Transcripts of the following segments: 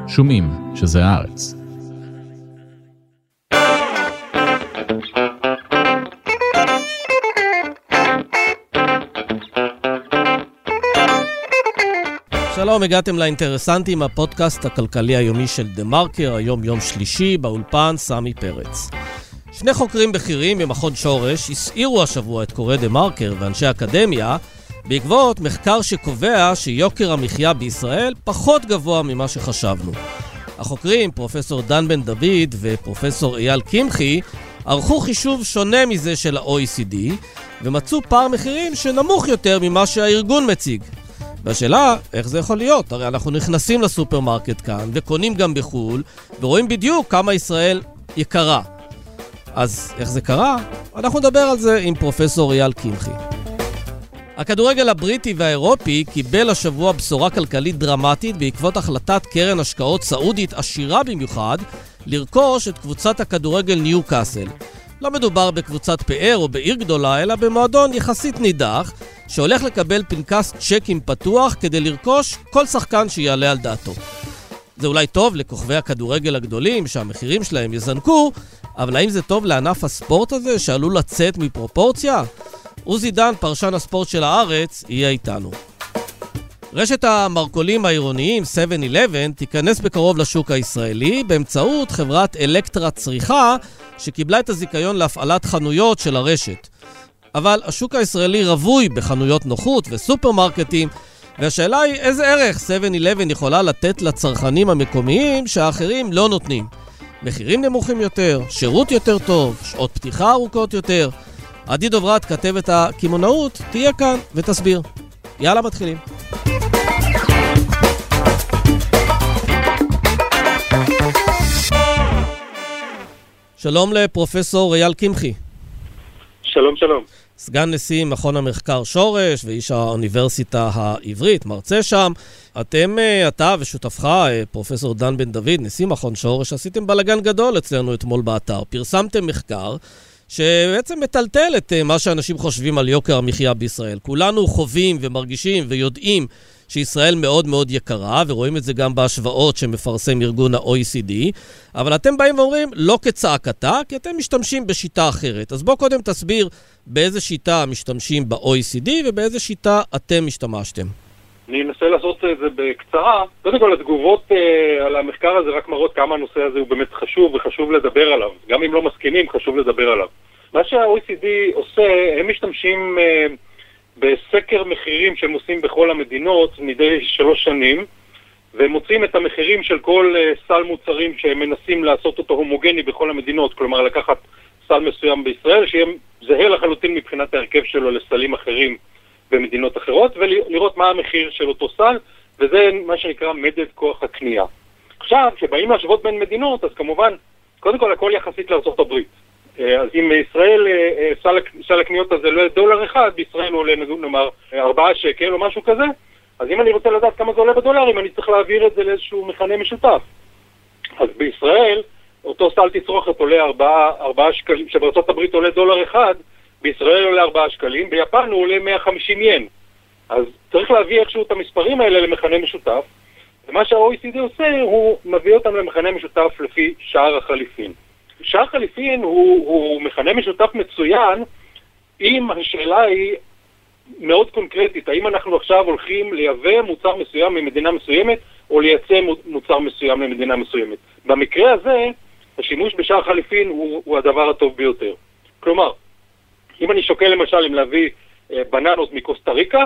שומעים שזה הארץ. שלום, הגעתם לאינטרסנטים, הפודקאסט הכלכלי היומי של דה מרקר, היום יום שלישי, באולפן סמי פרץ. שני חוקרים בכירים במכון שורש הסעירו השבוע את קורא דה מרקר ואנשי אקדמיה בעקבות מחקר שקובע שיוקר המחיה בישראל פחות גבוה ממה שחשבנו. החוקרים, פרופסור דן בן דוד ופרופסור אייל קמחי, ערכו חישוב שונה מזה של ה-OECD ומצאו פער מחירים שנמוך יותר ממה שהארגון מציג. והשאלה, איך זה יכול להיות? הרי אנחנו נכנסים לסופרמרקט כאן וקונים גם בחול ורואים בדיוק כמה ישראל יקרה. אז איך זה קרה? אנחנו נדבר על זה עם פרופסור אייל קמחי. הכדורגל הבריטי והאירופי קיבל השבוע בשורה כלכלית דרמטית בעקבות החלטת קרן השקעות סעודית עשירה במיוחד לרכוש את קבוצת הכדורגל ניוקאסל. לא מדובר בקבוצת פאר או בעיר גדולה, אלא במועדון יחסית נידח שהולך לקבל פנקס צ'קים פתוח כדי לרכוש כל שחקן שיעלה על דעתו. זה אולי טוב לכוכבי הכדורגל הגדולים שהמחירים שלהם יזנקו, אבל האם זה טוב לענף הספורט הזה שעלול לצאת מפרופורציה? עוזי דן, פרשן הספורט של הארץ, יהיה איתנו. רשת המרכולים העירוניים 7-11 תיכנס בקרוב לשוק הישראלי באמצעות חברת אלקטרה צריכה שקיבלה את הזיכיון להפעלת חנויות של הרשת. אבל השוק הישראלי רווי בחנויות נוחות וסופרמרקטים, והשאלה היא איזה ערך 7-11 יכולה לתת לצרכנים המקומיים שהאחרים לא נותנים. מחירים נמוכים יותר, שירות יותר טוב, שעות פתיחה ארוכות יותר. עדי דוברת, כתבת הכימונאות, תהיה כאן ותסביר. יאללה, מתחילים. שלום לפרופסור אייל קמחי. שלום, שלום. סגן נשיא מכון המחקר שורש ואיש האוניברסיטה העברית, מרצה שם. אתה ושותפך, פרופסור דן בן דוד, נשיא מכון שורש, עשיתם בלגן גדול אצלנו אתמול באתר. פרסמתם מחקר שבעצם מטלטל את מה שאנשים חושבים על יוקר המחיה בישראל. כולנו חווים ומרגישים ויודעים שישראל מאוד מאוד יקרה, ורואים את זה גם בהשוואות שמפרסם ארגון ה-OECD, אבל אתם באים ואומרים, לא כצעקתה, כי אתם משתמשים בשיטה אחרת. אז בוא קודם תסביר באיזה שיטה משתמשים ב-OECD, ובאיזה שיטה אתם משתמשתם. אני אנסה לעשות את זה בקצרה. קודם כל, התגובות על המחקר הזה רק מראות כמה הנושא הזה הוא באמת חשוב, וחשוב לדבר עליו. גם אם לא מסכימים, חשוב לדבר עליו. מה שה-OECD עושה, הם משתמשים בסקר מחירים שהם עושים בכל המדינות מדי 3 שנים, והם מוצאים את המחירים של כל סל מוצרים שהם מנסים לעשות אותו הומוגני בכל המדינות, כלומר לקחת סל מסוים בישראל, שיהיה זהה לחלוטין מבחינת ההרכב שלו לסלים אחרים במדינות אחרות, ולראות מה המחיר של אותו סל, וזה מה שנקרא מדד כוח הקנייה. עכשיו, כשבאים להשוות בין מדינות, אז כמובן, קודם כל הכל יחסית לארצות הברית. אז אם בישראל סל הקניות הזה לא $1, בישראל הוא עולה נאמר 4 שקל או משהו כזה, אז אם אני רוצה לדעת כמה זה עולה בדולרים, אני צריך להעביר את זה לאיזשהו מכנה משותף. אז בישראל, אותו סל תצרוכת עולה 4 שקלים, שבארצות הברית עולה $1, בישראל עולה 4 שקלים, ביפן הוא עולה 150 ין. אז צריך להביא איכשהו את המספרים האלה למכנה משותף, ומה שה-OECD עושה, הוא מביא אותם למכנה משותף לפי שער החליפין. שער חליפין הוא מכנה משותף מצוין, אם השאלה היא מאוד קונקרטית, האם אנחנו עכשיו הולכים לייבא מוצר מסוים ממדינה מסוימת, או לייצא מוצר מסוים ממדינה מסוימת. במקרה הזה, השימוש בשער חליפין הוא הדבר הטוב ביותר. כלומר, אם אני שוקל למשל אם להביא בננות מקוסטה ריקה,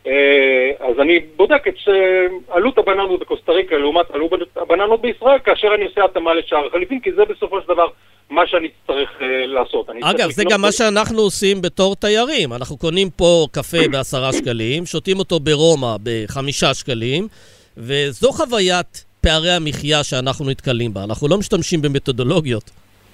אז אני בודק את עלות הבננות בקוסטה ריקה לעומת עלות הבננות בישראל, כאשר אני עושה התאמה לשער החליפין, כי זה בסופו של דבר מה שאני צריך לעשות. אגב, זה גם מה שאנחנו עושים בתור תיירים. אנחנו קונים פה קפה ב10 שקלים, שותים אותו ברומא ב5 שקלים, וזו חוויית פערי המחיה שאנחנו נתקלים בה. אנחנו לא משתמשים במתודולוגיות.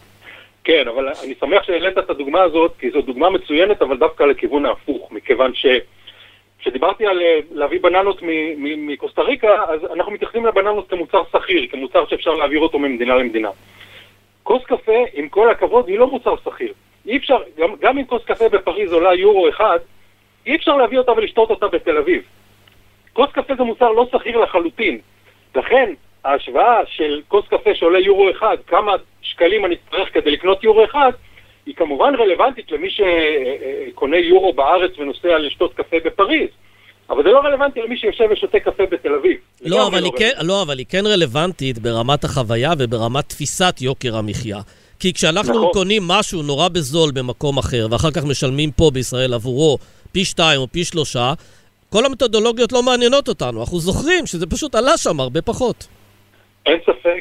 כן, אבל אני שמח שהעלית את הדוגמה הזאת, כי זו דוגמה מצוינת, אבל דווקא לכיוון ההפוך, מכיוון כשדיברתי על להביא בננות מקוסטה ריקה, אז אנחנו מתייחסים לבננות כמוצר סחיר, כמוצר שאפשר להעביר אותו ממדינה למדינה. כוס קפה, עם כל הכבוד, היא לא מוצר סחיר. אי אפשר, גם אם כוס קפה בפריז עולה €1, אי אפשר להביא אותה ולשתות אותה בתל אביב. כוס קפה זה מוצר לא סחיר לחלוטין. לכן, ההשוואה של כוס קפה שעולה יורו אחד, כמה שקלים אני צריך כדי לקנות יורו אחד, היא כמובן רלוונטית למי שקונה יורו בארץ ונוסע לשתות קפה בפריז. אבל זה לא רלוונטי למי שיושב ושותה קפה בתל אביב. אבל היא כן רלוונטית ברמת החוויה וברמת תפיסת יוקר המחיה. כי כשאנחנו קונים משהו נורא בזול במקום אחר, ואחר כך משלמים פה בישראל עבורו פי 2 או פי 3, כל המתודולוגיות לא מעניינות אותנו. אנחנו זוכרים שזה פשוט עלה שם הרבה פחות. אין ספק,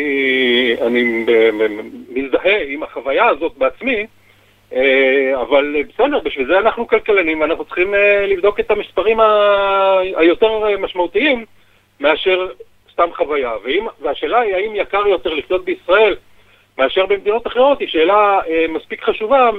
ואני מזדהה עם החוויה הזאת בעצמי, אבל בסדר, בשביל זה אנחנו כלכלנים, ואנחנו צריכים לבדוק את המספרים היותר משמעותיים מאשר סתם חוויה. והשאלה היא, האם יקר יותר לחיות בישראל מאשר במדינות אחרות, היא שאלה מספיק חשובה.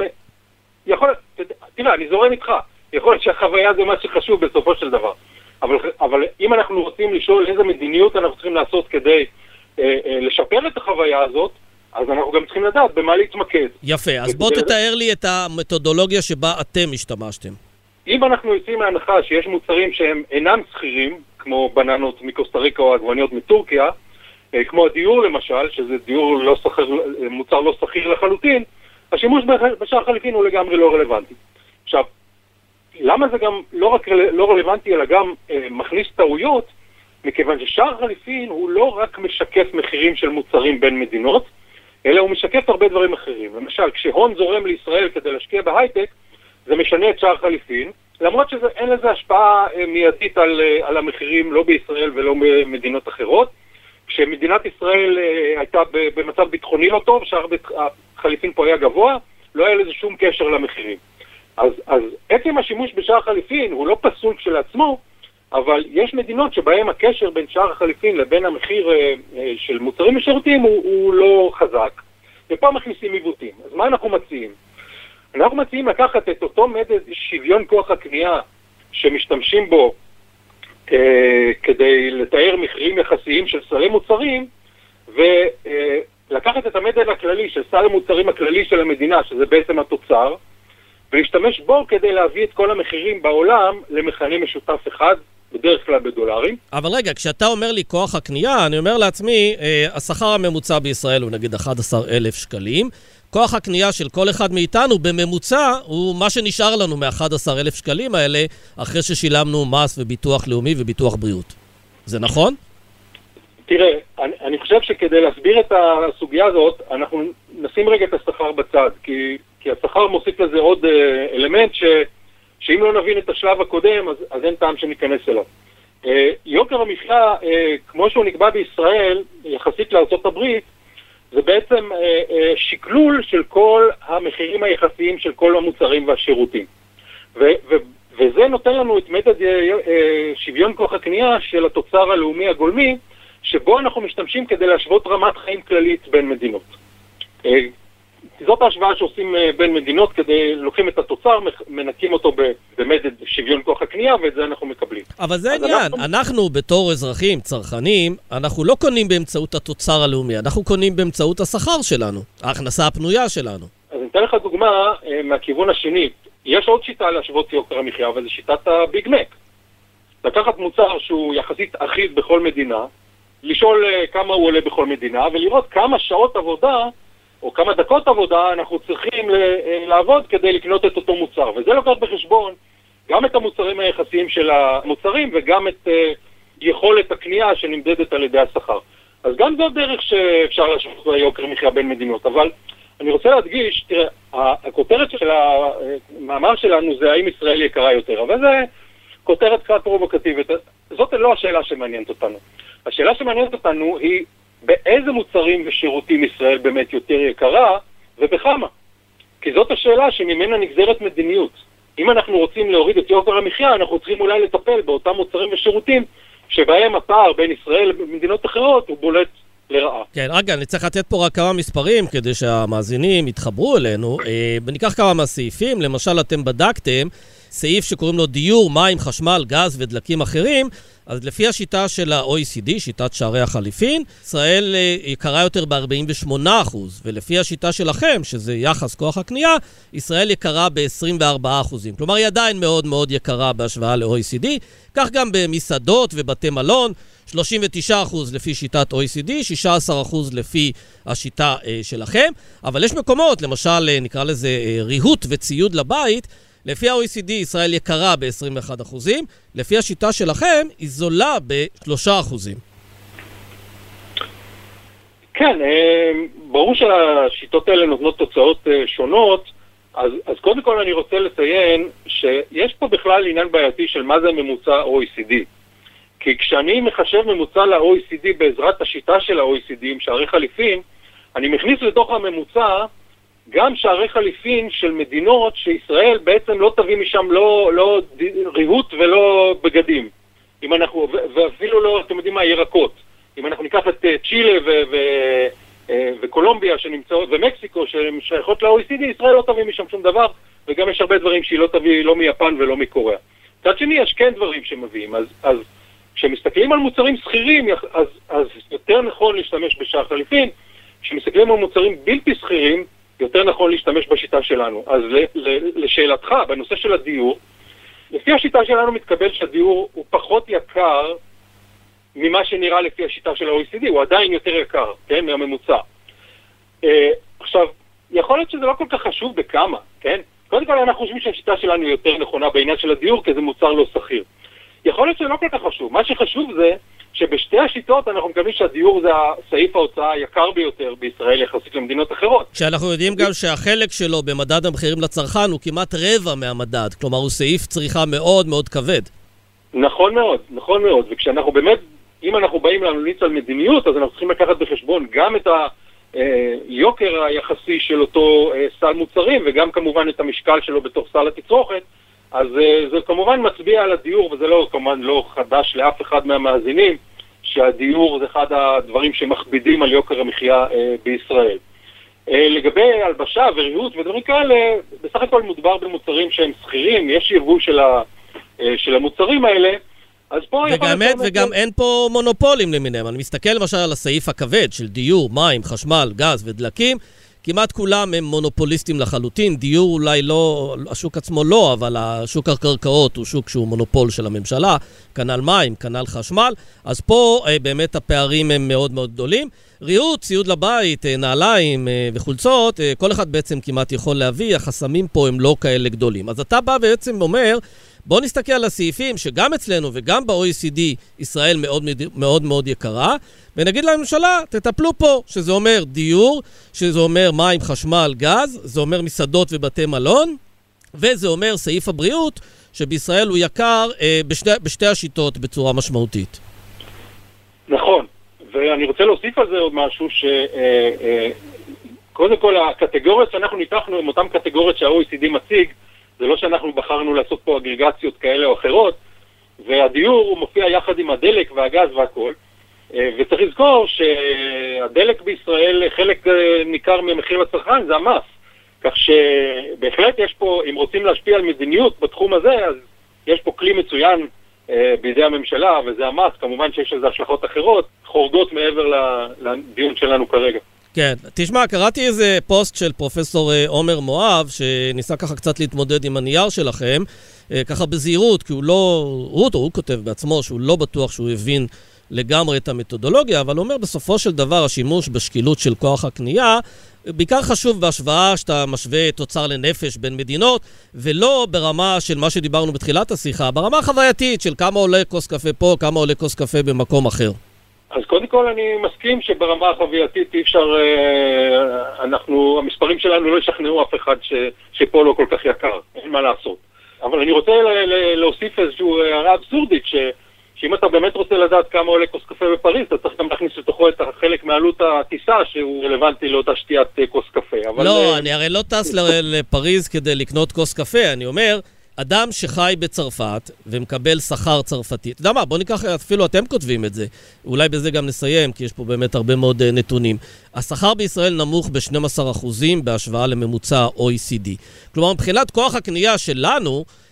תראה, אני זורם איתך, יכול להיות שהחוויה זה מה שחשוב בסופו של דבר. אבל אם אנחנו רוצים לשאול איזה מדיניות אנחנו צריכים לעשות כדי לשפר את החוויה הזאת, אז אנחנו גם צריכים לדעת במה להתמקד. יפה, אז בוא תתאר לי את המתודולוגיה שבה אתם השתמשתם. אם אנחנו יוצאים מההנחה שיש מוצרים שהם אינם סחירים, כמו בננות מקוסטה ריקה או עגבניות מטורקיה, כמו הדיור למשל, שזה דיור לא סחיר, מוצר לא סחיר לחלוטין, השימוש בשער חליפין הוא לגמרי לא רלוונטי. עכשיו, למה זה גם לא רק לא רלוונטי, אלא גם מכניס טעויות? מכיוון ששער חליפין הוא לא רק משקף מחירים של מוצרים בין מדינות, אלא הוא משקף הרבה דברים אחרים. למשל, כשהון זורם לישראל כדי להשקיע בהייטק, זה משנה את שער חליפין, למרות שאין לזה השפעה מיידית על המחירים, לא בישראל ולא במדינות אחרות. כשמדינת ישראל הייתה במצב ביטחוני לא טוב, שער החליפין פה היה גבוה, לא היה לזה שום קשר למחירים. אז עצם השימוש בשער חליפין הוא לא פסול כשלעצמו, אבל יש מדינות שבהן הקשר בין שער החליפין לבין המחיר של מוצרים ושירותים הוא לא חזק, ופה מכניסים עיוותים. אז מה אנחנו מציעים? אנחנו מציעים לקחת את אותו מדד שוויון כוח הקנייה שמשתמשים בו כדי לתאר מחירים יחסיים של סלי מוצרים, ולקחת את המדד הכללי של סל המוצרים הכללי של המדינה, שזה בעצם התוצר, ולהשתמש בו כדי להביא את כל המחירים בעולם למכנה משותף אחד, בדרך כלל בדולרים. אבל רגע, כשאתה אומר לי כוח הקנייה, אני אומר לעצמי, השכר הממוצע בישראל הוא נגיד 11,000 שקלים, כוח הקנייה של כל אחד מאיתנו בממוצע הוא מה שנשאר לנו מ-11,000 שקלים האלה, אחרי ששילמנו מס וביטוח לאומי וביטוח בריאות. זה נכון? תראה, אני חושב שכדי להסביר את הסוגיה הזאת, אנחנו נשים רגע את השכר בצד, כי השכר מוסיף לזה עוד אלמנט שאם לא נבין את השלב הקודם, אז אין טעם שניכנס אליו. יוקר המחיה, כמו שהוא נקבע בישראל, יחסית לארצות הברית, זה בעצם שקלול של כל המחירים היחסיים של כל המוצרים והשירותים. וזה נותן לנו את מדד שוויון כוח הקנייה של התוצר הלאומי הגולמי, שבו אנחנו משתמשים כדי להשוות רמת חיים כללית בין מדינות. זאת ההשוואה שעושים בין מדינות, כדי לוקחים את התוצר, מנקים אותו במדד שוויון כוח הקנייה, ואת זה אנחנו מקבלים. אבל זה עניין, אנחנו בתור אזרחים, צרכנים, אנחנו לא קונים באמצעות התוצר הלאומי, אנחנו קונים באמצעות השכר שלנו, ההכנסה הפנויה שלנו. אז אני אתן לך דוגמה מהכיוון השני. יש עוד שיטה להשוות יוקר המחיה, וזו שיטת הביג מק. לקחת מוצר שהוא יחסית אחיד בכל מדינה, לשאול כמה הוא עולה בכל מדינה, ולראות כמה שעות עבודה או כמה דקות עבודה אנחנו צריכים לעבוד כדי לקנות את אותו מוצר. וזה לוקח בחשבון גם את המוצרים היחסיים של המוצרים וגם את יכולת הקנייה שנמדדת על ידי השכר. אז גם זו דרך שאפשר להשוות יוקר מחיה בין מדינות. אבל אני רוצה להדגיש, תראה, הכותרת של המאמר שלנו זה האם ישראל יקרה יותר, אבל זה כותרת קצת פרובוקטיבית. זאת לא השאלה שמעניינת אותנו. השאלה שמעניינת אותנו היא באיזה מוצרים ושירותים ישראל באמת יותר יקרה ובכמה. כי זאת השאלה שממנה נגזרת מדיניות. אם אנחנו רוצים להוריד את יוקר המחיה, אנחנו צריכים אולי לטפל באותם מוצרים ושירותים שבהם הפער בין ישראל ובמדינות אחרות הוא בולט לרעה. כן, רגע, אני צריך לתת פה רק כמה מספרים כדי שהמאזינים יתחברו אלינו. וניקח כמה מהסעיפים. למשל, אתם בדקתם סעיף שקוראים לו דיור, מים, חשמל, גז ודלקים אחרים, אז לפי השיטה של ה-OECD, שיטת שערי החליפין, ישראל יקרה יותר ב-48%, ולפי השיטה שלכם, שזה יחס כוח הקנייה, ישראל יקרה ב-24%. כלומר, היא עדיין מאוד מאוד יקרה בהשוואה ל-OECD, כך גם במסעדות ובתי מלון, 39% לפי שיטת OECD, 16% לפי השיטה שלכם, אבל יש מקומות, למשל נקרא לזה ריהוט וציוד לבית, לפי ה-OECD ישראל יקרה ב-21%, לפי השיטה שלכם היא זולה ב-3%. כן, ברור שהשיטות האלה נותנות תוצאות שונות, אז קודם כל אני רוצה לציין שיש פה בכלל עניין בעייתי של מה זה ממוצע OECD. כי כשאני מחשב ממוצע ל-OECD בעזרת השיטה של ה-OECD עם שערי חליפין, אני מכניס לתוך הממוצע גם שערי חליפין של מדינות שישראל בעצם לא תביא משם לא ריהוט ולא בגדים. אם אנחנו, ואפילו לא, אתם יודעים מה, ירקות. אם אנחנו ניקח את צ'ילה וקולומביה שנמצאות, ומקסיקו ששייכות ל-OECD, ישראל לא תביא משם שום דבר, וגם יש הרבה דברים שהיא לא תביא לא מיפן ולא מקוריאה. מצד שני, יש כן דברים שמביאים. אז כשמסתכלים על מוצרים סחירים, אז יותר נכון להשתמש בשער חליפין. כשמסתכלים על מוצרים בלתי סחירים, יותר נכון להשתמש בשיטה שלנו. אז לשאלתך, בנושא של הדיור, לפי השיטה שלנו מתקבל שהדיור הוא פחות יקר ממה שנראה לפי השיטה של ה-OECD, הוא עדיין יותר יקר, כן, מהממוצע. עכשיו, יכול להיות שזה לא כל כך חשוב בכמה, כן? קודם כל אנחנו חושבים שהשיטה שלנו היא יותר נכונה בעניין של הדיור, כי זה מוצר לא סחיר. יכול להיות שזה לא כל כך חשוב. מה שחשוב זה שבשתי השיטות אנחנו מקבלים שהדיור זה סעיף ההוצאה היקר ביותר בישראל יחסית למדינות אחרות. כשאנחנו יודעים גם שהחלק שלו במדד המחירים לצרכן הוא כמעט רבע מהמדד, כלומר הוא סעיף צריכה מאוד מאוד כבד. נכון מאוד, נכון מאוד. וכשאנחנו באמת, אם אנחנו באים להמליץ על מדיניות, אז אנחנו צריכים לקחת בחשבון גם את היוקר היחסי של אותו סל מוצרים, וגם כמובן את המשקל שלו בתוך סל התצרוכת. אז זה כמובן מצביע על הדיור, וזה לא כמובן לא חדש לאף אחד מהמאזינים, שהדיור זה אחד הדברים שמכבידים על יוקר המחיה בישראל. לגבי הלבשה וריהוט ודברים כאלה, בסך הכל מדובר במוצרים שהם סחירים, יש יבוא של המוצרים האלה, אז פה וגם אין פה מונופולים למיניהם. אני מסתכל למשל על הסעיף הכבד של דיור, מים, חשמל, גז ודלקים, כמעט כולם הם מונופוליסטים לחלוטין. דיור אולי לא, השוק עצמו לא, אבל השוק הקרקעות הוא שוק שהוא מונופול של הממשלה, כנ"ל מים, כנ"ל חשמל, אז פה באמת הפערים הם מאוד מאוד גדולים. ריהוט, ציוד לבית, נעליים וחולצות, כל אחד בעצם כמעט יכול להביא, החסמים פה הם לא כאלה גדולים. אז אתה בא בעצם אומר, בוא נסתכל על הסעיפים שגם אצלנו וגם ב-OECD ישראל מאוד מאוד מאוד יקרה, ונגיד לממשלה, תטפלו פה, שזה אומר דיור, שזה אומר מים, חשמל, גז, זה אומר מסעדות ובתי מלון, וזה אומר סעיף הבריאות, שבישראל הוא יקר בשתי השיטות בצורה משמעותית. נכון, ואני רוצה להוסיף על זה עוד משהו קודם כל הקטגוריות שאנחנו ניתחנו עם אותן קטגוריות שה-OECD מציג, זה לא שאנחנו בחרנו לעשות פה אגרגציות כאלה או אחרות, והדיור הוא מופיע יחד עם הדלק והגז והכל, וצריך לזכור שהדלק בישראל, חלק ניכר ממחיר לצרכן, זה המס. כך שבהחלט יש פה, אם רוצים להשפיע על מדיניות בתחום הזה, אז יש פה כלי מצוין בידי הממשלה, וזה המס. כמובן שיש לזה השלכות אחרות, חורגות מעבר לדיון שלנו כרגע. כן, תשמע, קראתי איזה פוסט של פרופסור עומר מואב, שניסה ככה קצת להתמודד עם הנייר שלכם, ככה בזהירות, כי הוא כותב בעצמו שהוא לא בטוח שהוא הבין לגמרי את המתודולוגיה, אבל הוא אומר בסופו של דבר השימוש בשקילות של כוח הקנייה, בעיקר חשוב בהשוואה שאתה משווה תוצר לנפש בין מדינות, ולא ברמה של מה שדיברנו בתחילת השיחה, ברמה החווייתית של כמה עולה כוס קפה פה, כמה עולה כוס קפה במקום אחר. אז קודם כל אני מסכים שברמה החווייתית אי אפשר, המספרים שלנו לא ישכנעו אף אחד שפה לא כל כך יקר, אין מה לעשות. אבל אני רוצה להוסיף איזשהו הערה אבסורדית, שאם אתה באמת רוצה לדעת כמה עולה כוס קפה בפריז, אתה צריך גם להכניס לתוכו את החלק מעלות הטיסה שהוא רלוונטי לאותה שתיית כוס קפה. לא, אני הרי לא טס לפריז כדי לקנות כוס קפה, אני אומר, אדם שחי בצרפת ומקבל שכר צרפתי, אתה יודע מה, בוא ניקח, אפילו אתם כותבים את זה, אולי בזה גם נסיים, כי יש פה באמת הרבה מאוד נתונים. השכר בישראל נמוך ב-12% בהשוואה לממוצע OECD. כלומר, מבחינת כוח הקנייה שלנו,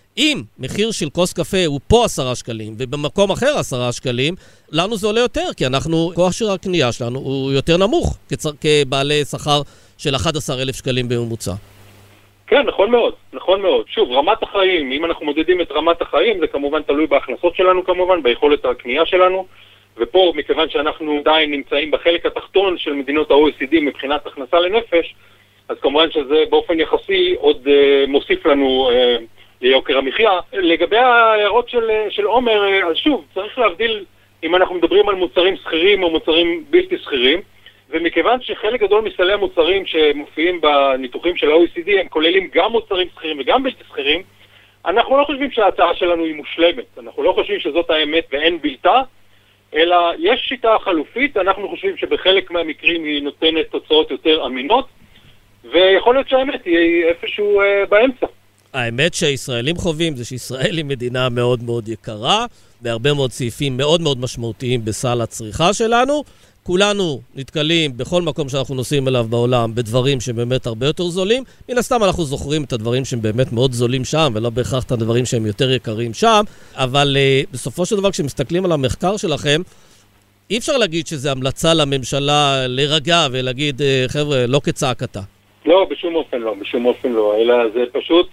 אם מחיר של כוס קפה הוא פה 10 שקלים, ובמקום אחר 10 שקלים, לנו זה עולה יותר, כי כוח שיר הקנייה שלנו הוא יותר נמוך, כבעלי שכר של 11,000 שקלים בממוצע. כן, נכון מאוד, נכון מאוד. שוב, רמת החיים, אם אנחנו מודדים את רמת החיים, זה כמובן תלוי בהכנסות שלנו כמובן, ביכולת הקנייה שלנו, ופה, מכיוון שאנחנו עדיין נמצאים בחלק התחתון של מדינות ה-OECD מבחינת הכנסה לנפש, אז כמובן שזה באופן יחסי עוד מוסיף לנו ליוקר המחיה. לגבי ההערות של עומר, אז שוב, צריך להבדיל אם אנחנו מדברים על מוצרים סחירים או מוצרים בלתי סחירים, ומכיוון שחלק גדול מסלי המוצרים שמופיעים בניתוחים של ה-OECD הם כוללים גם מוצרים סחירים וגם בלתי סחירים, אנחנו לא חושבים שההצעה שלנו היא מושלמת, אנחנו לא חושבים שזאת האמת ואין בלתה, אלא יש שיטה חלופית, אנחנו חושבים שבחלק מהמקרים היא נותנת תוצאות יותר אמינות, ויכול להיות שהאמת היא איפשהו באמצע. האמת שהישראלים חווים זה שישראל היא מדינה מאוד מאוד יקרה, והרבה מאוד סעיפים מאוד מאוד משמעותיים בסל הצריכה שלנו. כולנו נתקלים בכל מקום שאנחנו נוסעים אליו בעולם בדברים שבאמת הרבה יותר זולים. מן הסתם אנחנו זוכרים את הדברים שהם באמת מאוד זולים שם, ולא בהכרח את הדברים שהם יותר יקרים שם, אבל בסופו של דבר כשמסתכלים על המחקר שלכם, אי אפשר להגיד שזה המלצה לממשלה לרגע ולהגיד, חבר'ה, לא כצעקתה. לא, בשום אופן לא, בשום אופן לא, אלא זה פשוט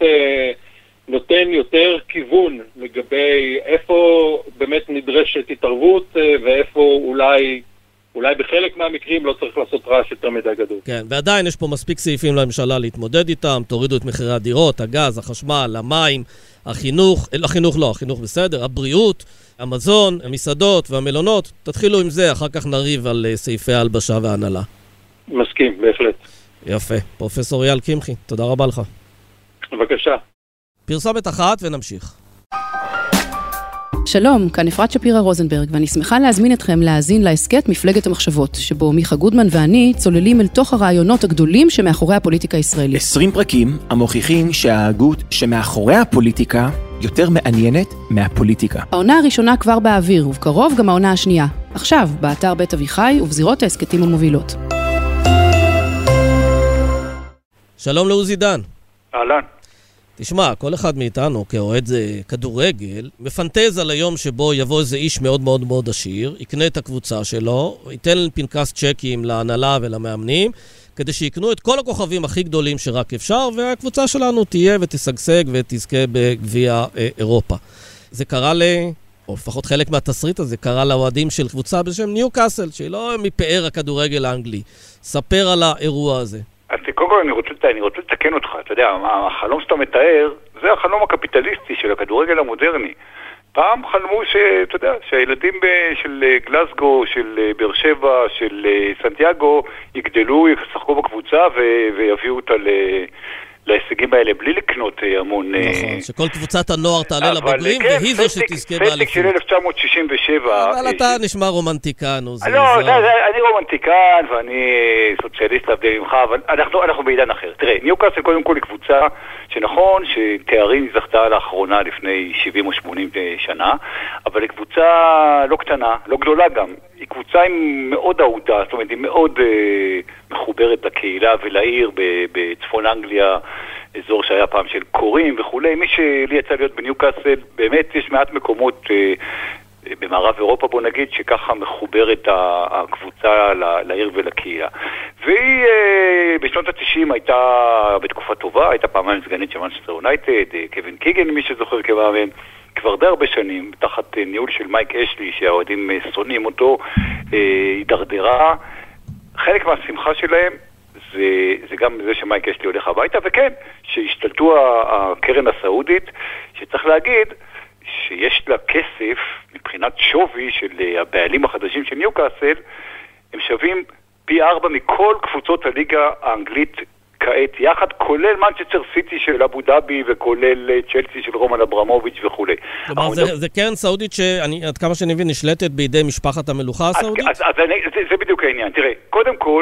נותן יותר כיוון לגבי איפה באמת נדרשת התערבות, ואיפה אולי בחלק מהמקרים לא צריך לעשות רעש יותר מדי גדול. כן, ועדיין יש פה מספיק סעיפים לממשלה להתמודד איתם, תורידו את מחירי הדירות, הגז, החשמל, המים, החינוך בסדר, הבריאות, המזון, המסעדות והמלונות, תתחילו עם זה, אחר כך נריב על סעיפי ההלבשה וההנהלה. מסכים, בהחלט. יפה. פרופסור אייל קמחי, תודה רבה לך. בבקשה. פרסומת אחת ונמשיך. שלום, כאן אפרת שפירה רוזנברג, ואני שמחה להזמין אתכם להאזין להסכת מפלגת המחשבות, שבו מיכה גודמן ואני צוללים אל תוך הרעיונות הגדולים שמאחורי הפוליטיקה הישראלית. 20 פרקים המוכיחים שההגות שמאחורי הפוליטיקה יותר מעניינת מהפוליטיקה. העונה הראשונה כבר באוויר, ובקרוב גם העונה השנייה. עכשיו, באתר בית אביחי ובזירות ההסכתים המובילות. שלום לעוזי דן. אהלן. תשמע, כל אחד מאיתנו כאוהד כדורגל מפנטז על היום שבו יבוא איזה איש מאוד מאוד מאוד עשיר, יקנה את הקבוצה שלו, ייתן פנקס צ'קים להנהלה ולמאמנים, כדי שיקנו את כל הכוכבים הכי גדולים שרק אפשר, והקבוצה שלנו תהיה ותשגשג ותזכה בגביע אירופה. זה קרה או לפחות חלק מהתסריט הזה, קרה לאוהדים של קבוצה בשם ניוקאסל, שהיא לא מפאר הכדורגל האנגלי. ספר על האירוע הזה. אז קודם כל אני רוצה לתקן אותך, אתה יודע, החלום שאתה מתאר, זה החלום הקפיטליסטי של הכדורגל המודרני. פעם חלמו שאתה יודע, שהילדים של גלסגו, של באר שבע, של סנטיאגו, יגדלו, ישחקו בקבוצה ויביאו אותה להישגים האלה בלי לקנות המון... נכון, שכל קבוצת הנוער תעלה לבוגרים, והיא זו שתזכה באליפות. פסטיק של 1967... אבל אתה נשמע רומנטיקן, לא, אני רומנטיקן, ואני סוציאליסט להבדיל ממך, אבל אנחנו בעידן אחר. תראה, ניוקאסל קודם כל היא קבוצה שנכון שתארים זכתה לאחרונה לפני 70 או 80 שנה, אבל היא קבוצה לא קטנה, לא גדולה גם. היא קבוצה עם מאוד אהודה, זאת אומרת, היא מאוד מחוברת לקהילה ולעיר בצפון אנגליה, אזור שהיה פעם של קורים וכולי. מי שלי יצא להיות בניוקאסל, באמת יש מעט מקומות במערב אירופה, בוא נגיד, שככה מחוברת הקבוצה לעיר ולקהילה. והיא בשנות ה-90 הייתה בתקופה טובה, הייתה פעמיים סגנית של מנצ'סטר יונייטד, קווין קיגן, מי שזוכר כמאמן, כבר די הרבה שנים, תחת ניהול של מייק אשלי, שהאוהדים שונאים אותו, הידרדרה. חלק מהשמחה שלהם זה גם זה שמייק אשלי הולך הביתה, וכן, שהשתלטו הקרן הסעודית, שצריך להגיד שיש לה כסף מבחינת שווי של הבעלים החדשים של ניוקאסל, הם שווים פי 4 מכל קבוצות הליגה האנגלית כעת, יחד כולל מנצ'סטר סיטי של אבו דאבי וכולל צ'לסי של רומן אברמוביץ' וכולי. כלומר, זה קרן סעודית שעד כמה שאני מבין נשלטת בידי משפחת המלוכה הסעודית? אז זה בדיוק העניין. תראה, קודם כל,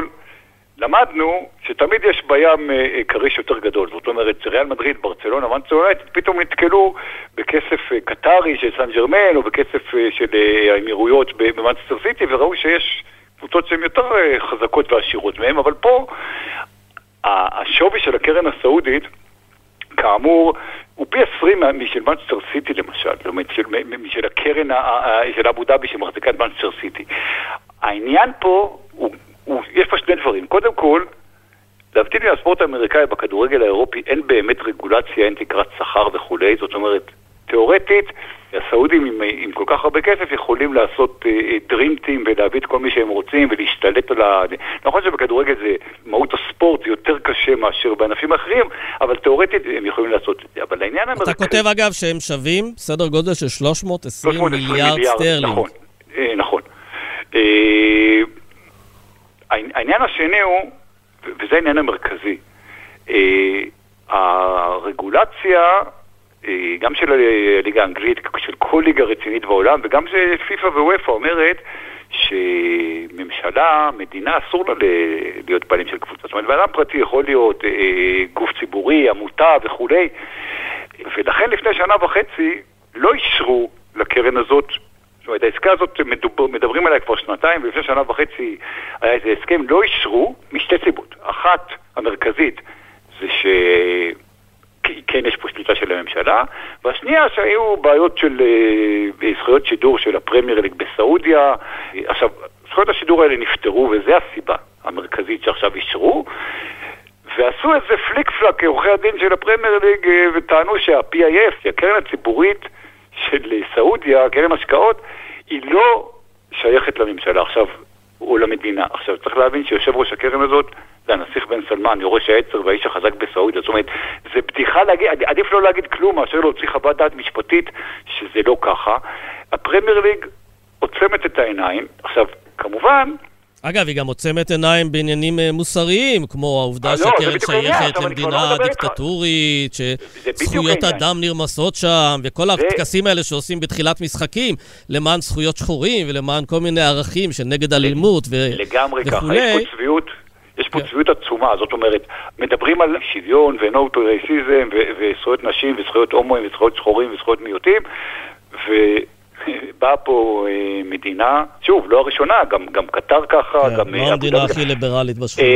למדנו שתמיד יש בים קריש יותר גדול. זאת אומרת, ריאל מדריד, ברצלונה, מנצ'סטר יונייטד, פתאום נתקלו בכסף קטרי של סן ג'רמן או בכסף של האמירויות במנצ'סטר סיטי, וראו שיש קבוצות שהן יותר חזקות ועשירות מהם, אבל פה השווי של הקרן הסעודית, כאמור, הוא פי 20 משל מנצ'סטר סיטי למשל, זאת אומרת, משל הקרן של אבו דאבי שמחזיקה את מנצ'סטר סיטי. העניין פה, יש פה שני דברים. קודם כל, להבדיל מהספורט האמריקאי בכדורגל האירופי, אין באמת רגולציה, אין תקרת שכר וכו'. זאת אומרת, תיאורטית, הסעודים עם כל כך הרבה כסף יכולים לעשות דרימטים ולהביא את כל מי שהם רוצים ולהשתלט על נכון שבכדורגל זה מהות הספורט, זה יותר קשה מאשר בענפים אחרים, אבל תיאורטית הם יכולים לעשות את זה. אבל העניין אתה כותב אגב שהם שווים סדר גודל של 320 מיליארד סטרלינג. נכון, נכון. העניין השני הוא, וזה העניין המרכזי, הרגולציה גם של הליגה האנגלית, של כל ליגה רצינית בעולם, וגם של פיפה וויפה אומרת שממשלה, מדינה, אסור לה להיות בעלים של קבוצה. זאת אומרת, ואדם פרטי יכול להיות גוף ציבורי, עמותה וכו'. ולכן לפני שנה וחצי לא אישרו לקרן הזאת, זאת אומרת, העסקה הזאת מדברים עליה כבר שנתיים, ולפני שנה וחצי היה איזה הסכם, לא אישרו משתי סיבות. אחת, המרכזית, זה כן יש פה שליטה של הממשלה, והשנייה שהיו בעיות של זכויות שידור של הפרמייר ליג בסעודיה. עכשיו, זכויות השידור האלה נפטרו, וזה הסיבה המרכזית שעכשיו אישרו, ועשו איזה פליק פלק עורכי הדין של הפרמייר ליג, וטענו שה-PIF, הקרן הציבורית של סעודיה, קרן השקעות, היא לא שייכת לממשלה עכשיו, או למדינה. עכשיו, צריך להבין שיושב ראש הקרן הזאת, זה הנסיך בן סלמן, יורש העצר והאיש החזק בסעודיה. זאת אומרת, זה בדיחה להגיד, עדיף לא להגיד כלום, מאשר להוציא חוות דעת משפטית שזה לא ככה. הפרמייר ליג עוצמת את העיניים. עכשיו, כמובן... אגב, היא גם עוצמת עיניים בעניינים מוסריים, כמו העובדה שהקרן שייכת למדינה דיקטטורית, שזכויות אדם נרמסות שם, וכל הטקסים האלה שעושים בתחילת משחקים, למען זכויות שחורים ולמען כל מיני ערכים של נגד אלימות וכו'. לגמרי ככה, יש פה צביעות עצומה, זאת אומרת, מדברים על שוויון ו-no to racism וזכויות נשים וזכויות הומואים וזכויות שחורים וזכויות מיעוטים, ובאה פה מדינה, שוב, לא הראשונה, גם קטר ככה, גם... לא המדינה הכי ליברלית בשכונה.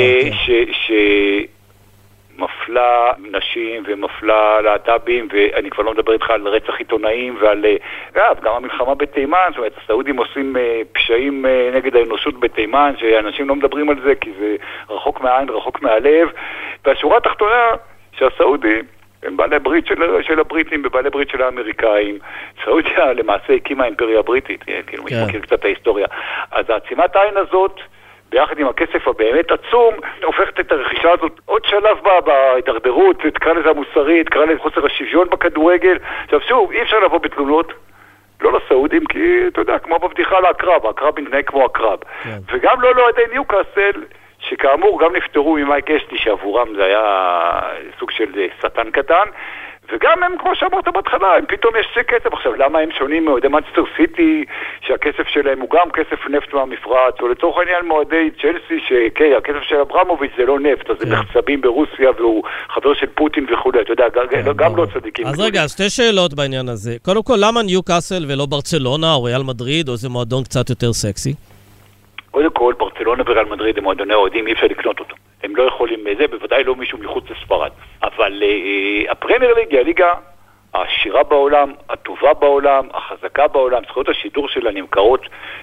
מפלה נשים ומפלה להט"בים, ואני כבר לא מדבר איתך על רצח עיתונאים ועל... גם המלחמה בתימן, זאת אומרת, הסעודים עושים פשעים נגד האנושות בתימן, שאנשים לא מדברים על זה כי זה רחוק מהעין, רחוק מהלב, והשורה התחתונה שהסעודים הם בעלי ברית של הבריטים ובעלי ברית של האמריקאים. סעודיה למעשה הקימה האימפריה הבריטית, כאילו מי מכיר קצת את ההיסטוריה. אז העצימת העין הזאת ביחד עם הכסף הבאמת עצום, הופכת את הרכישה הזאת עוד שלב בהידרדרות, תקרא לזה המוסרית, תקרא לזה חוסר השוויון בכדורגל. עכשיו שוב, אי אפשר לבוא בתלונות, לא לסעודים, כי אתה יודע, כמו בבדיחה על הקרב מתנהג כמו הקרב. וגם לא לאוהדי ניוקאסל, שכאמור גם נפטרו ממייק אשלי, שעבורם זה היה סוג של שטן קטן, וגם הם, כמו שאמרת בהתחלה, הם פתאום יש כסף. עכשיו, למה הם שונים מאוהדי מנצ'סטר סיטי, שהכסף שלהם הוא גם כסף נפט מהמפרץ, או לצורך העניין מאוהדי צ'לסי, שהכסף של אברמוביץ' זה לא נפט, אז הם מחצבים ברוסיה, והוא חבר של פוטין וכו', אתה יודע, גם לא צדיקים. אז רגע, אז שתי שאלות בעניין הזה. קודם כל, למה ניוקאסל ולא ברצלונה, או ריאל מדריד, או איזה מועדון קצת יותר סקסי? קודם כל, ברצלונה וריאל מדריד הם מועדוני אוהדים, אי אפשר לקנות אותו. הם לא יכולים זה, בוודאי לא מישהו מחוץ לספרד. אבל הפרמייר ליג היא הליגה העשירה בעולם, הטובה בעולם, החזקה בעולם. זכויות השידור שלה נמכרות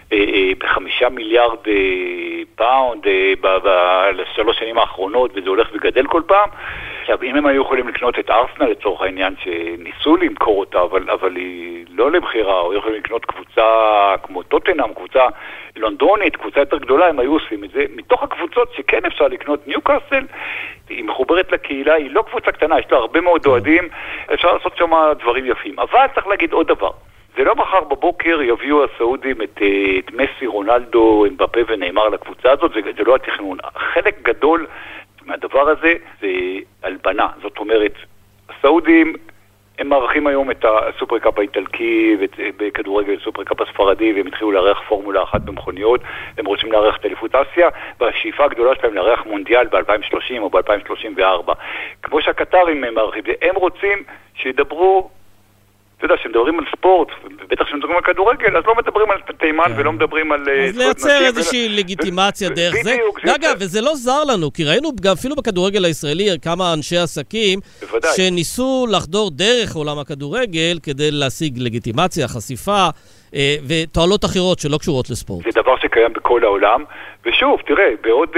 ב5 מיליארד פאונד בשלוש שנים האחרונות, וזה הולך וגדל כל פעם. עכשיו, אם הם היו יכולים לקנות את ארסנל לצורך העניין, שניסו למכור אותה, אבל היא לא למחירה, או יכולים לקנות קבוצה כמו טוטנהאם, קבוצה לונדונית, קבוצה יותר גדולה, הם היו עושים את זה. מתוך הקבוצות שכן אפשר לקנות, ניוקאסל, היא מחוברת לקהילה, היא לא קבוצה קטנה, יש לה הרבה מאוד אוהדים, אפשר לעשות שם דברים יפים. אבל צריך להגיד עוד דבר, זה לא מחר בבוקר יביאו הסעודים את מסי, רונלדו, אמבפה וניימר לקבוצה הזאת, זה לא התכנון. חלק גדול מהדבר הזה זה הלבנה, זאת אומרת, הסעודים הם מערכים היום את הסופרקאפ האיטלקי ובכדורגל סופרקאפ הספרדי, והם התחילו לארח פורמולה אחת במכוניות, הם רוצים לארח את אליפות אסיה, והשאיפה הגדולה שלהם לארח מונדיאל ב-2030 או ב-2034. כמו שהקטרים הם מערכים, הם רוצים שידברו אתה יודע, שמדברים על ספורט, ובטח שמדברים על כדורגל, אז לא מדברים על תימן ולא מדברים על... אז לייצר איזושהי לגיטימציה דרך זה. אגב, וזה לא זר לנו, כי ראינו אפילו בכדורגל הישראלי כמה אנשי עסקים שניסו לחדור דרך עולם הכדורגל כדי להשיג לגיטימציה, חשיפה ותועלות אחרות שלא קשורות לספורט. זה דבר שקיים בכל העולם, ושוב, תראה, בעוד...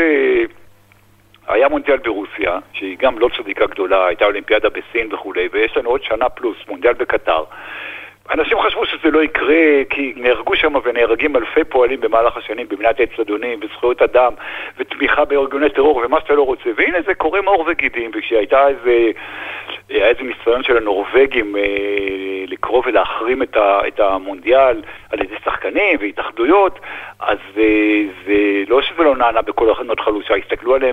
היה מונדיאל ברוסיה, שהיא גם לא צדיקה גדולה, הייתה אולימפיאדה בסין וכו', ויש לנו עוד שנה פלוס, מונדיאל בקטר. אנשים חשבו שזה לא יקרה, כי נהרגו שם ונהרגים אלפי פועלים במהלך השנים, במניעת האצטדיונים, בזכויות אדם, ותמיכה בארגוני טרור, ומה שאתה לא רוצה. והנה זה קורה מאור וגידים, וכשהייתה איזה ניסיון של הנורווגים לקרוא ולהחרים את המונדיאל על ידי שחקנים והתאחדויות, אז זה לא שזה לא נענה בכל הכנות חלושה, הסתכלו עליהם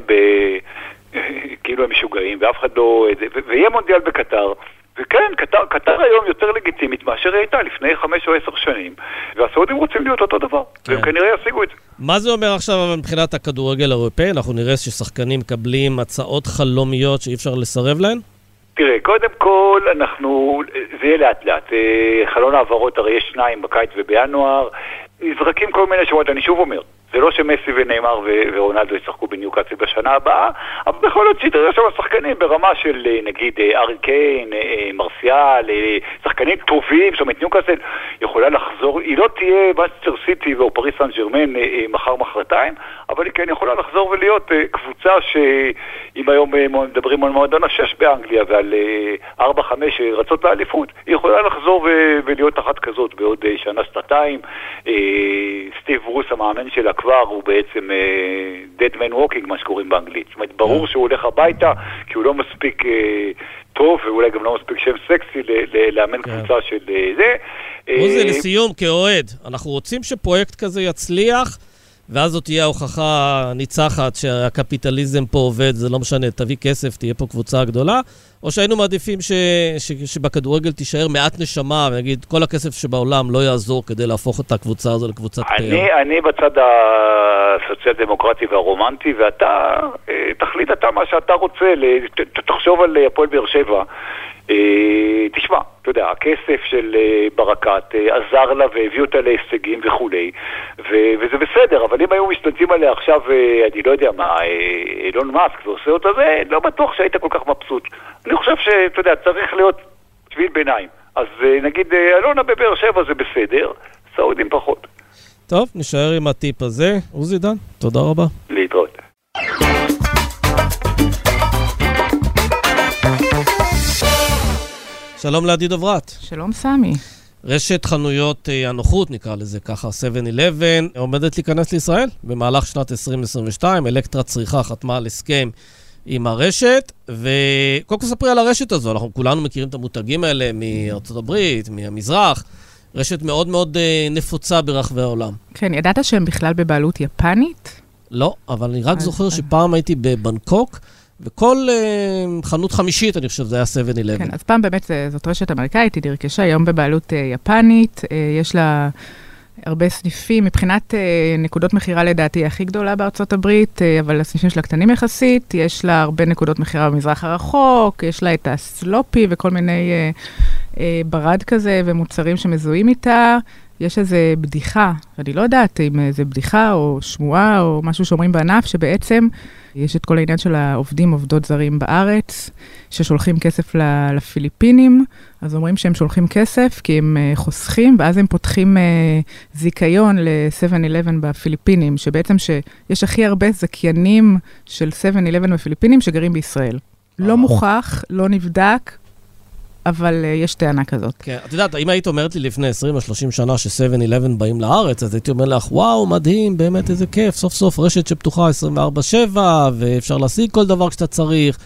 כאילו הם משוגעים, ואף אחד לא... ויהיה מונדיאל בקטר, וכן, קטר היום יותר לגיטימית מאשר היא הייתה לפני 5 או 10 שנים, והסעודים רוצים להיות אותו דבר, והם כנראה ישיגו את זה. מה זה אומר עכשיו מבחינת הכדורגל האירופאי? אנחנו נראה ששחקנים מקבלים הצעות חלומיות שאי אפשר לסרב להן? תראה, קודם כל, זה יהיה לאט לאט. חלון העברות, הרי יש 2 בקיץ ובינואר, נזרקים כל מיני שמות, אני שוב אומר, זה לא שמסי וניימר ורונלדו ישחקו בניוקאסל בשנה הבאה, אבל בכל זאת שיתראה שם השחקנים ברמה של נגיד ארי קיין, מרסיאל, שחקנים טובים, זאת אומרת ניוקאסל יכולה לחזור, היא לא תהיה מנצ'סטר סיטי או פריס סן ז'רמן מחר מחרתיים, אבל היא כן יכולה לחזור ולהיות קבוצה שאם היום מדברים על מועדון 6 באנגליה ועל 4-5 רצות לאליפות, היא יכולה לחזור ולהיות אחת כזאת בעוד שנה שנתיים. סטיב רוס המאמן שלה כבר הוא בעצם dead man walking, מה שקוראים באנגלית. זאת אומרת, ברור שהוא הולך הביתה, כי הוא לא מספיק טוב, ואולי גם לא מספיק שם סקסי לאמן קבוצה של זה. עוזי, לסיום, כאוהד, אנחנו רוצים שפרויקט כזה יצליח, ואז זאת תהיה ההוכחה ניצחת שהקפיטליזם פה עובד, זה לא משנה, תביא כסף, תהיה פה קבוצה גדולה, או שהיינו מעדיפים שבכדורגל תישאר מעט נשמה, ונגיד, כל הכסף שבעולם לא יעזור כדי להפוך את הקבוצה הזו לקבוצת פאר. אני בצד הסוציאל דמוקרטי והרומנטי, ואתה, תחליט אתה מה שאתה רוצה, תחשוב על הפועל באר שבע, תשמע, אתה יודע, הכסף של ברקת עזר לה והביא אותה להישגים וכולי, וזה בסדר, אבל אם היו משתלטים עליה עכשיו, אני לא יודע מה, אילון מאסק ועושה אותה, זה לא בטוח שהיית כל כך מבסוט. אני חושב שאתה יודע, צריך להיות שביל ביניים. אז נגיד, אלונה בבאר שבע זה בסדר, סעודים פחות. טוב, נשאר עם הטיפ הזה. עוזי דן, תודה רבה. להתראות. שלום לעדי דוברת. שלום סמי. רשת חנויות הנוחות, נקרא לזה ככה, 7-11, עומדת להיכנס לישראל במהלך שנת 2022. אלקטרה צריכה חתמה על הסכם עם הרשת, וקודם כל ספרי על הרשת הזו, אנחנו כולנו מכירים את המותגים האלה מארצות הברית, מהמזרח, רשת מאוד מאוד נפוצה ברחבי העולם. כן, ידעת שהם בכלל בבעלות יפנית? לא, אבל אני רק זוכר שפעם הייתי בבנקוק, וכל חנות חמישית, אני חושב, זה היה 7-11. כן, אז פעם באמת זאת רשת אמריקאית, היא נרכשה היום בבעלות יפנית, יש לה הרבה סניפים, מבחינת נקודות מחירה לדעתי הכי גדולה בארצות הברית, אבל הסניפים שלה קטנים יחסית, יש לה הרבה נקודות מחירה במזרח הרחוק, יש לה את הסלופי וכל מיני ברד כזה ומוצרים שמזוהים איתה, יש איזה בדיחה, אני לא יודעת אם זה בדיחה או שמועה או משהו שאומרים בענף, שבעצם יש את כל העניין של העובדים, עובדות זרים בארץ, ששולחים כסף לפיליפינים, אז אומרים שהם שולחים כסף כי הם חוסכים, ואז הם פותחים זיקיון ל-7-11 בפיליפינים, שבעצם שיש הכי הרבה זכיינים של 7-11 בפיליפינים שגרים בישראל. לא מוכח, לא נבדק, אבל יש טענה כזאת. כן, את יודעת, אם היית אומרת לי לפני 20 או 30 שנה ש7-11 באים לארץ, אז הייתי אומר לך, וואו, מדהים, באמת איזה כיף, סוף סוף רשת שפתוחה 24/7, ואפשר להשיג כל דבר כשאתה צריך.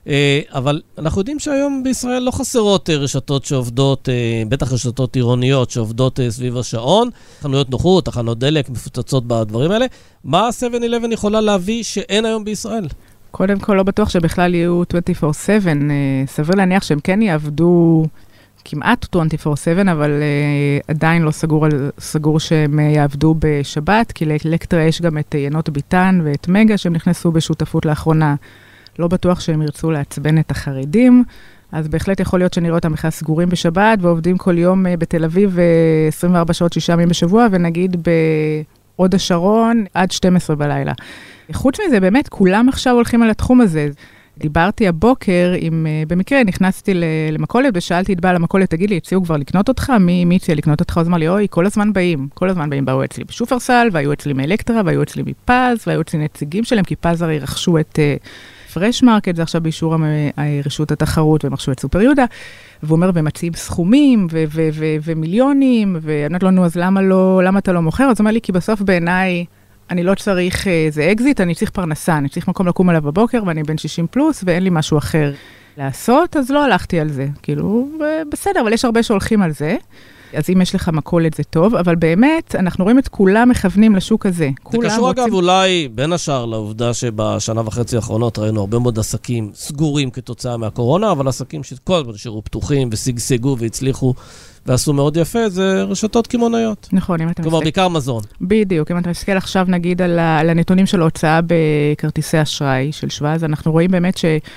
אבל אנחנו יודעים שהיום בישראל לא חסרות רשתות שעובדות, בטח רשתות עירוניות שעובדות סביב השעון, חנויות נוחות, תחנות דלק, מפוצצות בדברים האלה. מה 7-11 יכולה להביא שאין היום בישראל? קודם כל, לא בטוח שבכלל יהיו 24/7, סביר להניח שהם כן יעבדו כמעט 24/7, אבל עדיין לא סגור שהם יעבדו בשבת, כי לאלקטרה יש גם את ינות ביטן ואת מגה שהם נכנסו בשותפות לאחרונה. לא בטוח שהם ירצו לעצבן את החרדים, אז בהחלט יכול להיות שנראה אותם בכלל סגורים בשבת, ועובדים כל יום בתל אביב 24 שעות 6 ימים בשבוע, ונגיד בהוד השרון עד 12 בלילה. חוץ מזה, באמת, כולם עכשיו הולכים על התחום הזה. דיברתי הבוקר, במקרה נכנסתי למכולת, ושאלתי את בעל המכולת, תגיד לי, הציעו כבר לקנות אותך? מי הציע לקנות אותך? אז אמר לי, אוי, כל הזמן באים, באו אצלי בשופרסל, והיו אצלי מאלקטרה, והיו אצלי מפז, והיו אצלי נציגים שלהם, כי פז הרי רכשו את פרש מרקט, זה עכשיו באישור רשות התחרות, והם רכשו את סופר יהודה, והוא אומר, ומציעים סכומים, ומיליונים, וענות לנו, אז למה אתה לא מוכר? אז אמר לי, כי בסוף בעיניי, אני לא צריך איזה אקזיט, אני צריך פרנסה, אני צריך מקום לקום עליו בבוקר, ואני בן 60 פלוס, ואין לי משהו אחר לעשות, אז לא הלכתי על זה. כאילו, בסדר, אבל יש הרבה שהולכים על זה. אז אם יש לך מכולת זה טוב, אבל באמת, אנחנו רואים את כולם מכוונים לשוק הזה. זה קשור אגב אולי בין השאר לעובדה שבשנה וחצי האחרונות ראינו הרבה מאוד עסקים סגורים כתוצאה מהקורונה, אבל עסקים שכל הזמן נשארו פתוחים וסגסגו והצליחו ועשו מאוד יפה, זה רשתות כימוניות. נכון, אם אתה כלומר, בעיקר מזון. בדיוק, אם אתה מסתכל עכשיו נגיד על הנתונים של ההוצאה בכרטיסי אשראי של שבאז, אנחנו רואים באמת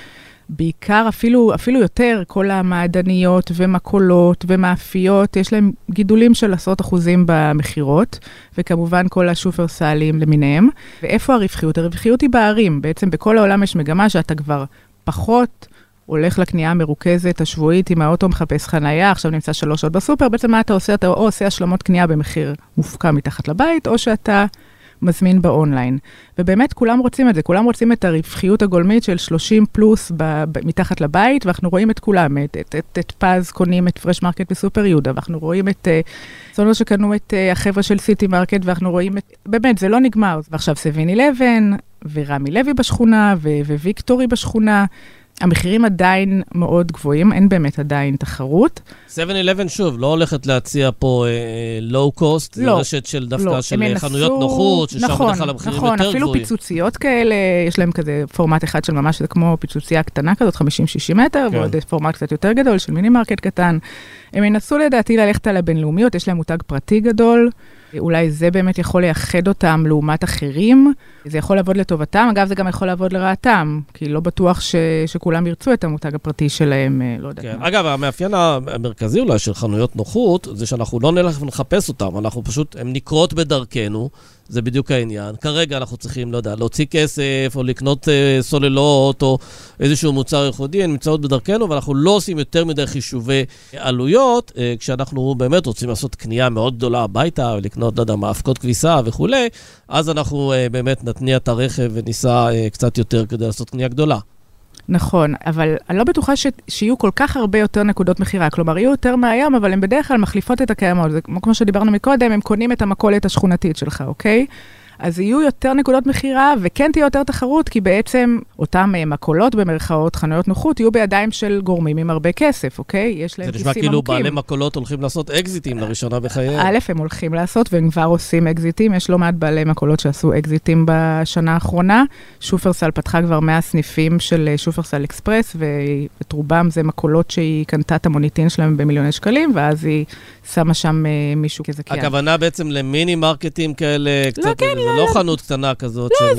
בעיקר אפילו יותר, כל המעדניות ומקולות ומאפיות, יש להם גידולים של 10% במחירות, וכמובן כל השופרסלים למיניהם. ואיפה הרווחיות? הרווחיות היא בערים. בעצם בכל העולם יש מגמה שאתה כבר פחות הולך לקנייה המרוכזת השבועית, אם האוטו מחפש חנייה, עכשיו נמצא 3 שעות בסופר, בעצם מה אתה עושה? אתה או עושה השלמות קנייה במחיר מופקע מתחת לבית, או שאתה מזמין באונליין. ובאמת כולם רוצים את זה, כולם רוצים את הרווחיות הגולמית של 30 פלוס מתחת לבית, ואנחנו רואים את כולם, את פז קונים את פרש מרקט בסופר יהודה, ואנחנו רואים את זונות שקנו את החבר'ה של סיטי מרקט, ואנחנו רואים באמת, זה לא נגמר. ועכשיו 7-11, ורמי לוי בשכונה, וויקטורי בשכונה, המחירים עדיין מאוד גבוהים, אין באמת עדיין תחרות. 7-11 שוב, לא הולכת להציע פה לואו קוסט, זה רשת של דווקא של חנויות נוחות, ששם בדרך כלל המחירים יותר גבוהים. נכון, אפילו פיצוציות כאלה, יש להם כזה פורמט אחד של ממש, זה כמו פיצוצייה קטנה כזאת, 50-60 מטר, ועוד פורמט קצת יותר גדול של מיני מרקט קטן. הם ינסו לדעתי ללכת על הבינלאומיות, יש להם מותג פרטי גדול, אולי זה באמת יכול לייחד אותם לעומת אחרים, זה יכול לעבוד לטובתם, אגב זה גם יכול לעבוד לרעתם, כי לא בטוח שכולם ירצו את המותג הפרטי שלהם, לא יודעת מה. אגב, המאפיין המרכזי אולי של חנויות נוחות, זה שאנחנו לא נלך ונחפש אותם, אנחנו פשוט, הן נקרות בדרכנו, זה בדיוק העניין. כרגע אנחנו צריכים, לא יודע, להוציא כסף, או לקנות סוללות, או איזשהו מוצר ייחודי, הן נמצאות בדרכנו, ואנחנו לא עושים יותר מדי חישובי עלויות, כשאנחנו באמת רוצים לעשות קנייה מאוד גדולה הביתה, ולקנות, לא יודע, מאבקות כביסה וכו', אז אנחנו באמת נתניע את הרכב וניסע קצת יותר כדי לעשות קנייה גדולה. נכון, אבל אני לא בטוחה שיהיו כל כך הרבה יותר נקודות מחירה, כלומר, יהיו יותר מהים, אבל הן בדרך כלל מחליפות את הקיימות, זה כמו שדיברנו מקודם, הם קונים את המכולת השכונתית שלך, אוקיי? אז יהיו יותר נקודות מחירה, וכן תהיה יותר תחרות, כי בעצם אותם מכולות במרכאות, חנויות נוחות, יהיו בידיים של גורמים עם הרבה כסף, אוקיי? יש להם כיסים עמוקים. זה נשמע כאילו בעלי מכולות הולכים לעשות אקזיטים לראשונה בחייהם. א', הם הולכים לעשות, והם כבר עושים אקזיטים. יש לא מעט בעלי מכולות שעשו אקזיטים בשנה האחרונה. שופרסל פתחה כבר 100 סניפים של שופרסל אקספרס, ואת רובם זה מכולות שהיא קנתה את המוניטין שלהם במיליוני שקלים, ואז היא שמה שם מישהו כזכיין. הכוונה בעצם למיני מרקטים כאלה, קצת, זה לא חנות קטנה כזאת. לא,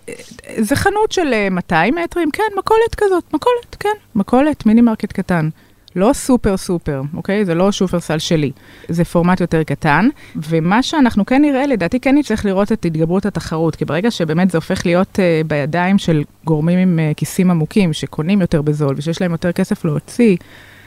זה חנות של 200 מטרים, כן, מכולת כזאת, מכולת, מיני מרקט קטן. לא סופר, אוקיי? זה לא שופרסל שלי. זה פורמט יותר קטן, ומה שאנחנו כן נראה, לדעתי כן נצטרך לראות את התגברות התחרות, כי ברגע שבאמת זה הופך להיות בידיים של גורמים עם כיסים עמוקים, שקונים יותר בזול, ושיש להם יותר כסף להוציא,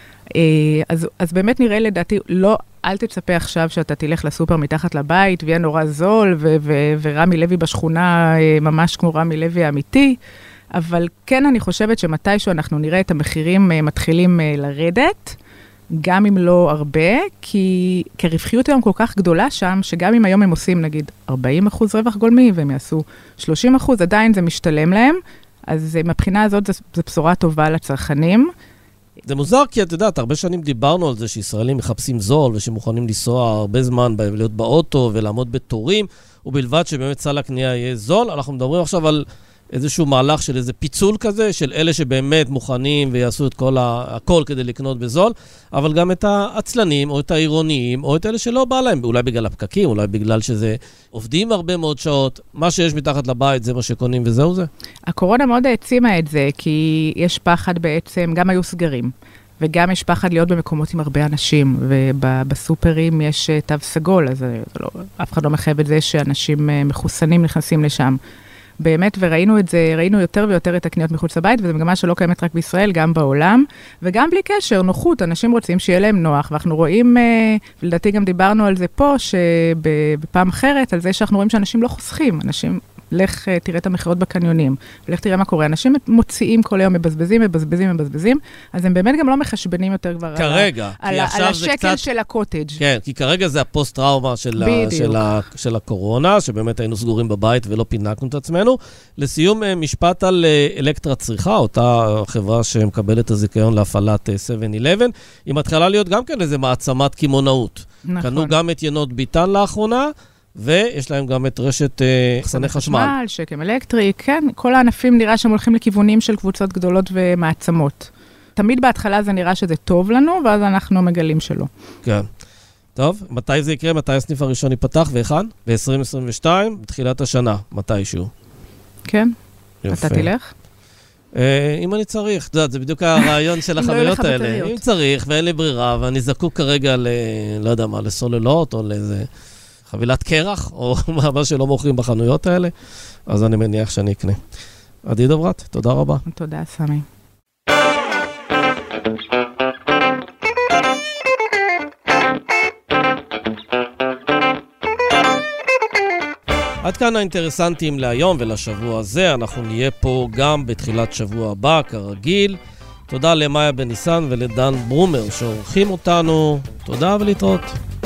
אז באמת נראה לדעתי, לא, אל תצפה עכשיו שאתה תלך לסופר מתחת לבית, ויהיה נורא זול, ורמי לוי בשכונה ממש כמו רמי לוי האמיתי, אבל כן אני חושבת שמתישהו אנחנו נראה את המחירים מתחילים לרדת, גם אם לא הרבה, כי הרווחיות היום כל כך גדולה שם, שגם אם היום הם עושים נגיד 40% רווח גולמי, והם יעשו 30%, עדיין זה משתלם להם, אז מבחינה הזאת זו בשורה טובה לצרכנים. זה מוזר, כי את יודעת, הרבה שנים דיברנו על זה שישראלים מחפשים זול, ושמוכנים לנסוע הרבה זמן, להיות באוטו ולעמוד בתורים, ובלבד שבאמת סל הקנייה יהיה זול. אנחנו מדברים עכשיו על איזשהו מהלך של איזה פיצול כזה, של אלה שבאמת מוכנים ויעשו את הכל כדי לקנות בזול, אבל גם את העצלנים, או את העירוניים, או את אלה שלא בא להם, אולי בגלל הפקקים, אולי בגלל שזה עובדים הרבה מאוד שעות, מה שיש מתחת לבית זה מה שקונים וזהו זה. הקורונה מאוד העצימה את זה, כי יש פחד בעצם, גם היו סגרים. וגם יש פחד להיות במקומות עם הרבה אנשים, ובסופרים יש תו סגול, אז אף אחד לא מחייב את זה שאנשים מחוסנים נכנסים לשם. באמת, וראינו את זה, ראינו יותר ויותר את הקניות מחוץ לבית, וזו מגמה שלא קיימת רק בישראל, גם בעולם, וגם בלי קשר, נוחות, אנשים רוצים שיהיה להם נוח, ואנחנו רואים, ולדעתי גם דיברנו על זה פה, שבפעם אחרת, על זה שאנחנו רואים שאנשים לא חוסכים, אנשים, לך תראה את המחירות בקניונים, ולך תראה מה קורה, אנשים מוציאים כל היום, מבזבזים, אז הם באמת גם לא מחשבנים יותר כבר כרגע, על השקל של הקוטג'. כן, כי כרגע זה הפוסט-טראומה של הקורונה, שבאמת היינו סגורים בבית ולא פינקנו את עצמנו. לסיום, משפט על אלקטרה צריכה, אותה חברה שמקבלת את הזיכיון להפעלת 7-11, היא מתחילה להיות גם כן איזה מעצמת כימונאות. נכון. קנו גם את ינות ביטן לאחרונה, ויש להם גם את רשת חסני חשמל. שקם אלקטרי, כן, כל הענפים נראה שהם הולכים לכיוונים של קבוצות גדולות ומעצמות. תמיד בהתחלה זה נראה שזה טוב לנו, ואז אנחנו מגלים שלא. כן. טוב, מתי זה יקרה? מתי הסניף הראשון ייפתח? ואיכן? ב-2022, בתחילת השנה, מתישהו. כן, יפה. אתה תלך? אם אני צריך, זה בדיוק הרעיון של החנויות האלה. אם צריך, ואין לי ברירה, ואני זקוק כרגע לא יודע מה, לסוללות או לאיזה חבילת קרח, או מה שלא מוכרים בחנויות האלה, אז אני מניח שאני אקנה. עדי דוברת, תודה רבה. תודה, סמי. עד כאן האינטרסנטים להיום ולשבוע הזה. אנחנו נהיה פה גם בתחילת שבוע הבא, כרגיל. תודה למאיה בניסן ולדן ברומר שעורכים אותנו. תודה ולהתראות.